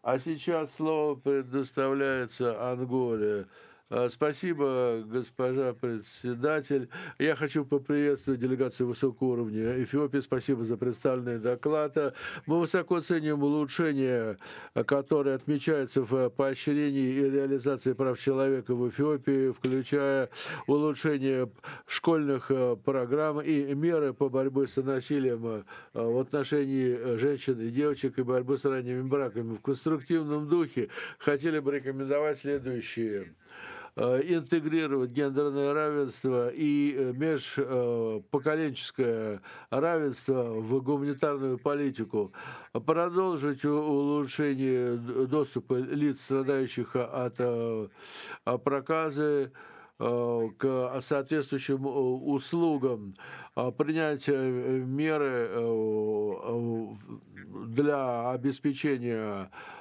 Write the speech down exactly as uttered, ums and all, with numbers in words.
А сейчас слово предоставляется Анголе. Э, Спасибо, госпожа председатель. Я хочу поприветствовать делегацию высокого уровня Эфиопии. Спасибо за представленный доклад. Э, Мы высоко ценим улучшения, э, которые отмечаются в поощрении и реализации прав человека в Эфиопии, включая улучшение школьных э, программ и меры по борьбе с насилием э, в отношении э, женщин и девочек и борьбы с ранними браками. В конструктивном духе хотели бы рекомендовать следующее. Э, интегрировать гендерное равенство и э, межпоколенческое равенство в гуманитарную политику, продолжить у- улучшение д- доступа лиц, страдающих от э, а, проказы, э, к соответствующим э, услугам, а, принять э, меры э, в- для обеспечения